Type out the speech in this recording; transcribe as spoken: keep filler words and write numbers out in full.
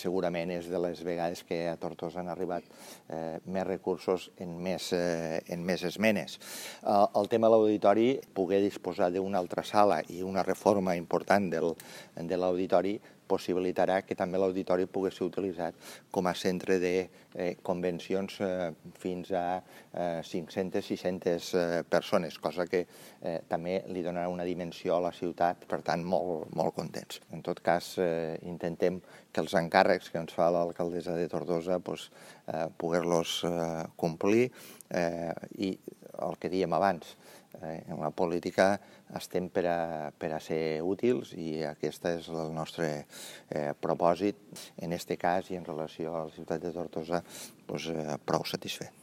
Segurament és de les vegades que a Tortosa han arribat eh, més recursos en més, eh, en més esmenes. Eh, el tema de l'auditori, poder disposar d'una altra sala i una reforma important del, de l'auditori possibilitarà que també l'auditori pugui ser utilitzat com a centre de eh, convencions eh, fins a eh, cinc-centes sis-centes eh, persones, cosa que eh, també li donarà una dimensió a la ciutat, per tant, molt, molt contents. En tot cas, eh, intentem que els encàrrecs que ens fa l'alcaldessa de Tortosa pues, eh, poder-los eh, complir eh, i el que dèiem abans, eh, en la política estem per a, per a ser útils i aquest és el nostre eh, propòsit en aquest cas i en relació a la ciutat de Tortosa pues, eh, prou satisfet.